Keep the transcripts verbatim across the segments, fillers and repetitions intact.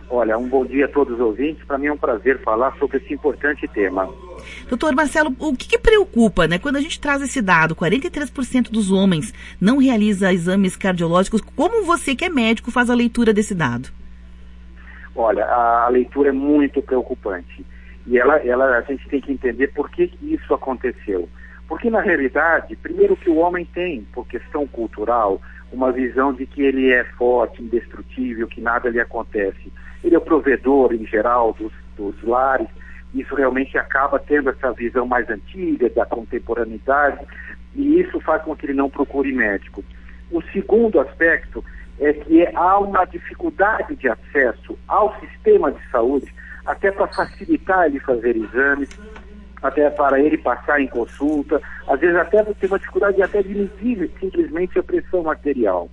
Olha, um bom dia a todos os ouvintes. Para mim é um prazer falar sobre esse importante tema. Doutor Marcelo, o que, que preocupa, né? Quando a gente traz esse dado, quarenta e três por cento dos homens não realiza exames cardiológicos, como você que é médico faz a leitura desse dado? Olha, a, a leitura é muito preocupante. E ela, ela, a gente tem que entender por que, que isso aconteceu. Porque, na realidade, primeiro que o homem tem, por questão cultural, uma visão de que ele é forte, indestrutível, que nada lhe acontece. Ele é o provedor, em geral, dos, dos lares. Isso realmente acaba tendo essa visão mais antiga, da contemporaneidade, e isso faz com que ele não procure médico. O segundo aspecto é que há uma dificuldade de acesso ao sistema de saúde, até para facilitar ele fazer exames, até para ele passar em consulta, às vezes até tem uma dificuldade até de medir simplesmente a pressão arterial.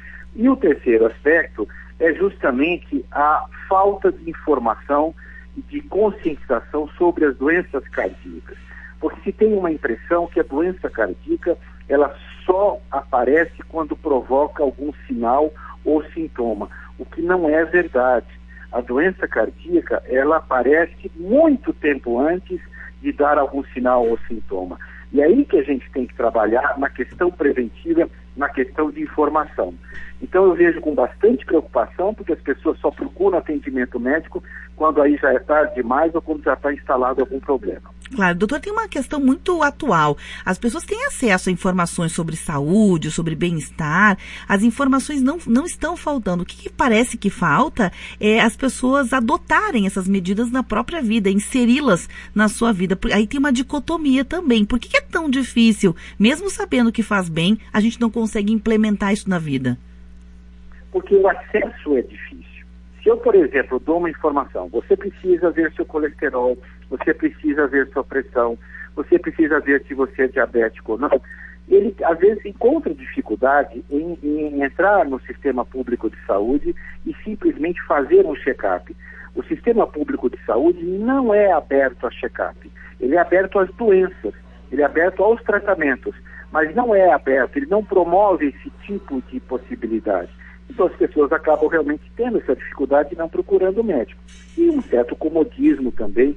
E o terceiro aspecto é justamente a falta de informação e de conscientização sobre as doenças cardíacas. Porque se tem uma impressão que a doença cardíaca, ela só aparece quando provoca algum sinal ou sintoma, o que não é verdade. A doença cardíaca, ela aparece muito tempo antes de dar algum sinal ou sintoma. E é aí que a gente tem que trabalhar na questão preventiva, na questão de informação. Então eu vejo com bastante preocupação, porque as pessoas só procuram atendimento médico quando aí já é tarde demais ou quando já está instalado algum problema. Claro, doutor, tem uma questão muito atual. As pessoas têm acesso a informações sobre saúde, sobre bem-estar. As informações não, não estão faltando. O que, que parece que falta é as pessoas adotarem essas medidas na própria vida, inseri-las na sua vida. Aí tem uma dicotomia também. Por que, que é tão difícil, mesmo sabendo que faz bem, a gente não consegue implementar isso na vida? Porque o acesso é difícil. Se eu, por exemplo, dou uma informação, você precisa ver seu colesterol, você precisa ver sua pressão, você precisa ver se você é diabético ou não, ele às vezes encontra dificuldade em, em entrar no sistema público de saúde e simplesmente fazer um check-up. O sistema público de saúde não é aberto a check-up, ele é aberto às doenças, ele é aberto aos tratamentos, mas não é aberto, ele não promove esse tipo de possibilidade. Então as pessoas acabam realmente tendo essa dificuldade e não procurando o médico. E um certo comodismo também,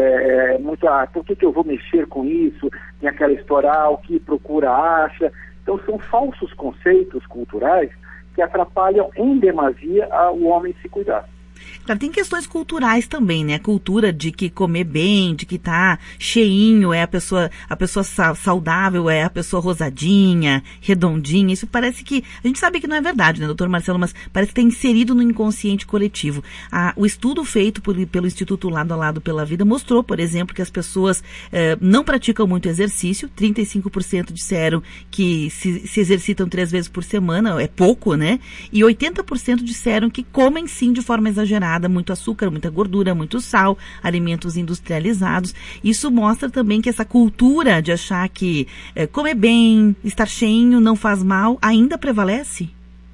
é, muito, ah, por que, que eu vou mexer com isso? Tem aquela história, ah, o que procura acha. Então são falsos conceitos culturais que atrapalham em demasia a, o homem se cuidar. Claro, tem questões culturais também, né? A cultura de que comer bem, de que tá cheinho, é a pessoa, a pessoa saudável, é a pessoa rosadinha, redondinha. Isso parece que, a gente sabe que não é verdade, né, doutor Marcelo, mas parece que está inserido no inconsciente coletivo. Ah, o estudo feito por, pelo Instituto Lado a Lado pela Vida mostrou, por exemplo, que as pessoas eh, não praticam muito exercício. trinta e cinco por cento disseram que se, se exercitam três vezes por semana, é pouco, né? E oitenta por cento disseram que comem sim de forma exagerada, muito açúcar, muita gordura, muito sal, alimentos industrializados. Isso mostra também que essa cultura de achar que é, comer bem, estar cheinho, não faz mal, ainda prevalece?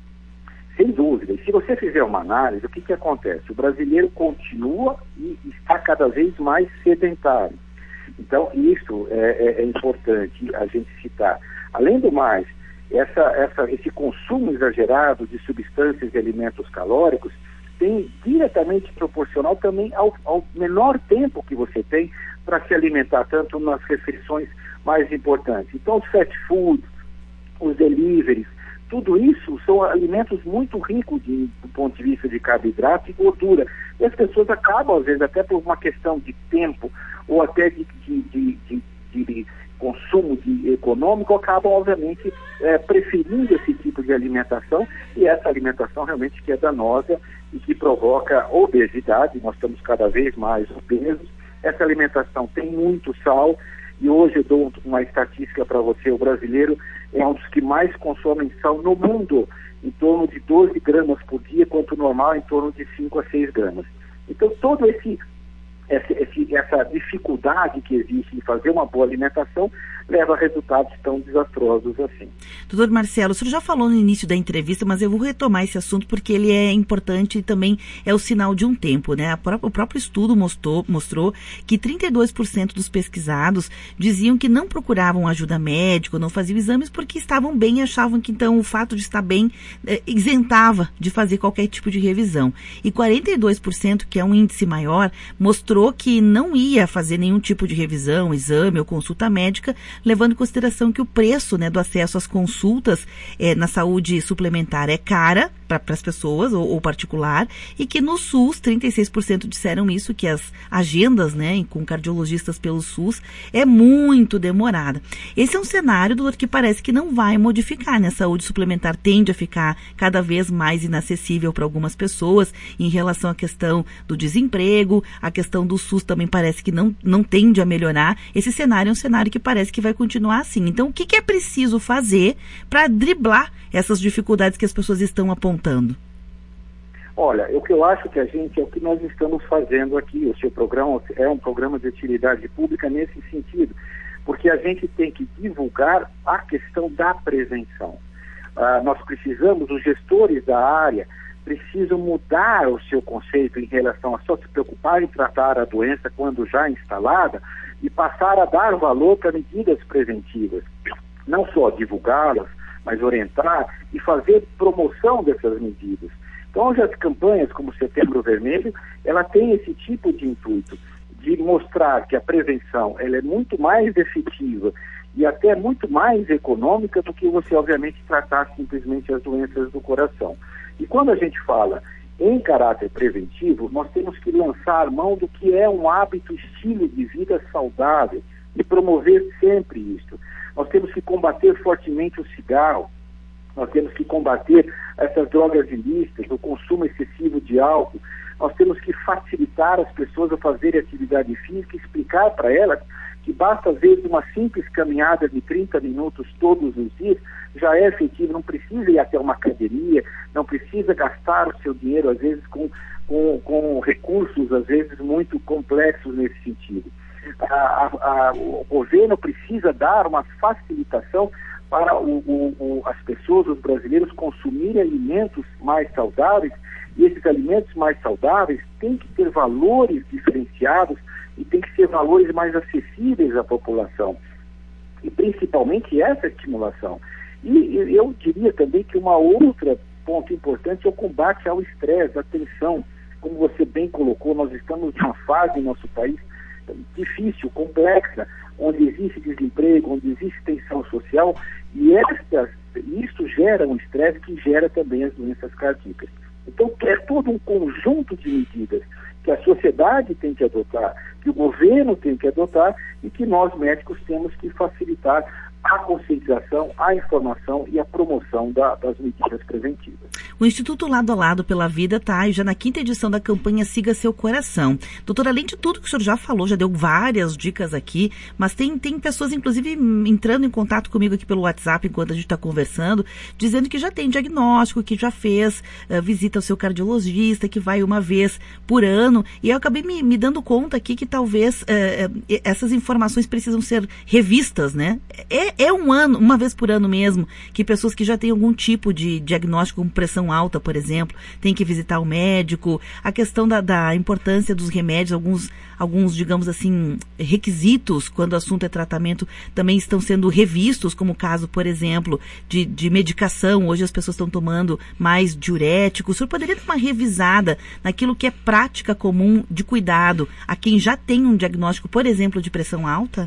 Sem dúvida. E se você fizer uma análise, o que, que acontece? O brasileiro continua e está cada vez mais sedentário. Então, isso é, é, é importante a gente citar. Além do mais, essa, essa, esse consumo exagerado de substâncias e alimentos calóricos tem diretamente proporcional também ao, ao menor tempo que você tem para se alimentar, tanto nas refeições mais importantes. Então, os fast foods, os deliveries, tudo isso são alimentos muito ricos de, do ponto de vista de carboidrato e gordura. E as pessoas acabam, às vezes, até por uma questão de tempo ou até de, de, de, de, de consumo de econômico, acabam, obviamente, é, preferindo esse tipo de alimentação, e essa alimentação realmente que é danosa e que provoca obesidade. Nós estamos cada vez mais obesos. Essa alimentação tem muito sal, e hoje eu dou uma estatística para você: o brasileiro é um dos que mais consomem sal no mundo, em torno de doze gramas por dia, quanto o normal em torno de cinco a seis gramas. Então todo esse essa, essa dificuldade que existe em fazer uma boa alimentação leva a resultados tão desastrosos assim. Doutor Marcelo, o senhor já falou no início da entrevista, mas eu vou retomar esse assunto porque ele é importante e também é o sinal de um tempo, né? O próprio estudo mostrou, mostrou que trinta e dois por cento dos pesquisados diziam que não procuravam ajuda médica, não faziam exames porque estavam bem e achavam que então o fato de estar bem eh, isentava de fazer qualquer tipo de revisão. E quarenta e dois por cento, que é um índice maior, mostrou que não ia fazer nenhum tipo de revisão, exame ou consulta médica, levando em consideração que o preço, né, do acesso às consultas é, na saúde suplementar é cara para as pessoas ou, ou particular, e que no SUS, trinta e seis por cento disseram isso, que as agendas, né, com cardiologistas pelo SUS é muito demorada. Esse é um cenário, doutor, que parece que não vai modificar, né? A saúde suplementar tende a ficar cada vez mais inacessível para algumas pessoas em relação à questão do desemprego, a questão do SUS também parece que não, não tende a melhorar. Esse cenário é um cenário que parece que vai continuar assim. Então, o que, que é preciso fazer para driblar essas dificuldades que as pessoas estão apontando? Olha, o que eu acho que a gente, é o que nós estamos fazendo aqui, o seu programa é um programa de utilidade pública nesse sentido, porque a gente tem que divulgar a questão da prevenção. Uh, nós precisamos, os gestores da área precisam mudar o seu conceito em relação a só se preocupar em tratar a doença quando já instalada e passar a dar valor para medidas preventivas. Não só divulgá-las, mas orientar e fazer promoção dessas medidas. Então, hoje as campanhas como Setembro Vermelho, ela tem esse tipo de intuito, de mostrar que a prevenção ela é muito mais efetiva e até muito mais econômica do que você, obviamente, tratar simplesmente as doenças do coração. E quando a gente fala em caráter preventivo, nós temos que lançar mão do que é um hábito, estilo de vida saudável e promover sempre isso. Nós temos que combater fortemente o cigarro, nós temos que combater essas drogas ilícitas, o consumo excessivo de álcool, nós temos que facilitar as pessoas a fazerem atividade física e explicar para elas que basta, às vezes, uma simples caminhada de trinta minutos todos os dias, já é efetivo, não precisa ir até uma academia, não precisa gastar o seu dinheiro, às vezes, com, com, com recursos, às vezes, muito complexos nesse sentido. A, a, a, o governo precisa dar uma facilitação para o, o, o, as pessoas, os brasileiros, consumirem alimentos mais saudáveis, e esses alimentos mais saudáveis têm que ter valores diferenciados e tem que ser valores mais acessíveis à população. E principalmente essa estimulação. E, e eu diria também que uma outra ponto importante é o combate ao estresse, à tensão. Como você bem colocou, nós estamos numa fase em nosso país difícil, complexa, onde existe desemprego, onde existe tensão social, e esta, isso gera um estresse que gera também as doenças cardíacas. Então, é todo um conjunto de medidas que a sociedade tem que adotar, que o governo tem que adotar e que nós médicos temos que facilitar a conscientização, a informação e a promoção da, das medidas preventivas. O Instituto Lado a Lado pela Vida está já na quinta edição da campanha Siga Seu Coração. Doutor, além de tudo que o senhor já falou, já deu várias dicas aqui, mas tem, tem pessoas, inclusive, entrando em contato comigo aqui pelo WhatsApp enquanto a gente está conversando, dizendo que já tem diagnóstico, que já fez uh, visita ao seu cardiologista, que vai uma vez por ano, e eu acabei me, me dando conta aqui que talvez uh, essas informações precisam ser revistas, né? É É um ano, uma vez por ano mesmo, que pessoas que já têm algum tipo de diagnóstico, como pressão alta, por exemplo, têm que visitar o médico. A questão da, da importância dos remédios, alguns, alguns, digamos assim, requisitos, quando o assunto é tratamento, também estão sendo revistos, como o caso, por exemplo, de, de medicação. Hoje as pessoas estão tomando mais diuréticos. O senhor poderia dar uma revisada naquilo que é prática comum de cuidado a quem já tem um diagnóstico, por exemplo, de pressão alta?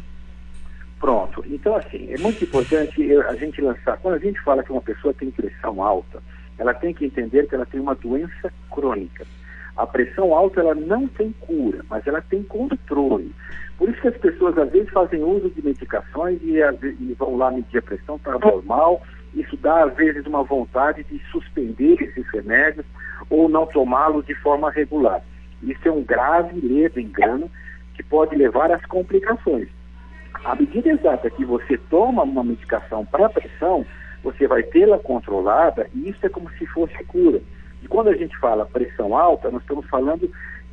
Pronto. Então, assim, é muito importante a gente lançar. Quando a gente fala que uma pessoa tem pressão alta, ela tem que entender que ela tem uma doença crônica. A pressão alta, ela não tem cura, mas ela tem controle. Por isso que as pessoas, às vezes, fazem uso de medicações e, e vão lá medir a pressão, está normal. Isso dá, às vezes, uma vontade de suspender esses remédios ou não tomá-los de forma regular. Isso é um grave, leve engano que pode levar às complicações. À medida exata que você toma uma medicação para pressão, você vai tê-la controlada e isso é como se fosse cura. E quando a gente fala pressão alta, nós estamos falando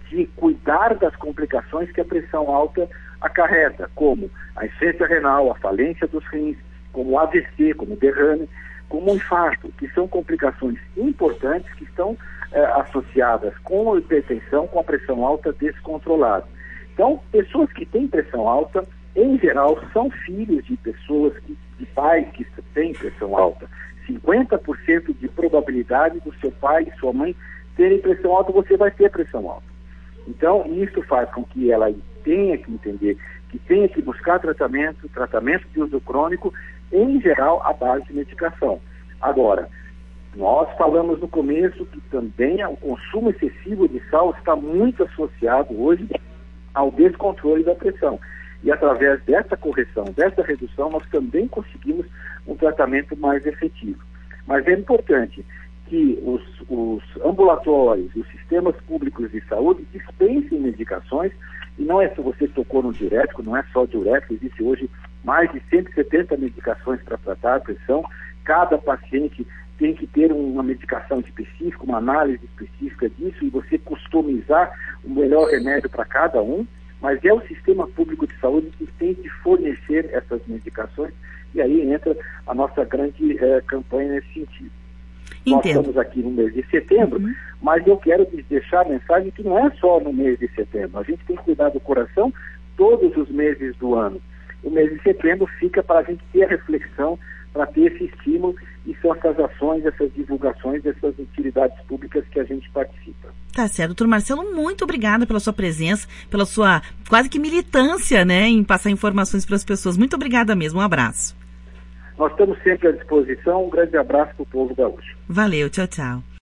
de cuidar das complicações que a pressão alta acarreta, como a insuficiência renal, a falência dos rins, como o A V C, como o derrame, como o infarto, que são complicações importantes que estão eh, associadas com a hipertensão, com a pressão alta descontrolada. Então, pessoas que têm pressão alta, em geral, são filhos de pessoas, que, de pais que têm pressão alta. cinquenta por cento de probabilidade do seu pai e sua mãe terem pressão alta, você vai ter pressão alta. Então, isso faz com que ela tenha que entender que tenha que buscar tratamento, tratamento de uso crônico, em geral, à base de medicação. Agora, nós falamos no começo que também o consumo excessivo de sal está muito associado hoje ao descontrole da pressão. E através dessa correção, dessa redução, nós também conseguimos um tratamento mais efetivo. Mas é importante que os, os ambulatórios, os sistemas públicos de saúde dispensem medicações, e não é se você tocou no diurético, não é só diurético, existe hoje mais de cento e setenta medicações para tratar a pressão. Cada paciente tem que ter uma medicação específica, uma análise específica disso, e você customizar o melhor remédio para cada um, mas é o sistema público de saúde que tem que fornecer essas medicações, e aí entra a nossa grande eh, campanha nesse sentido. Entendo. Nós estamos aqui no mês de setembro, uhum. mas eu quero deixar a mensagem que não é só no mês de setembro. A gente tem que cuidar do coração todos os meses do ano. O mês de setembro fica para a gente ter a reflexão, para ter esse estímulo, e são essas ações, essas divulgações, essas utilidades públicas que a gente participa. Tá certo. Doutor Marcelo, muito obrigada pela sua presença, pela sua quase que militância, né, em passar informações para as pessoas. Muito obrigada mesmo. Um abraço. Nós estamos sempre à disposição. Um grande abraço para o povo gaúcho. Valeu. Tchau, tchau.